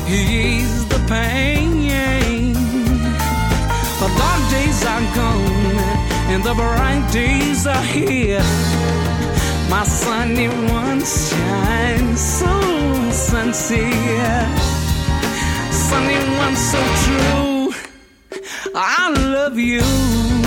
ease the pain. The dark days are gone and the bright days are here. My sunny one shines so sincere. Sunny one so true, I love you.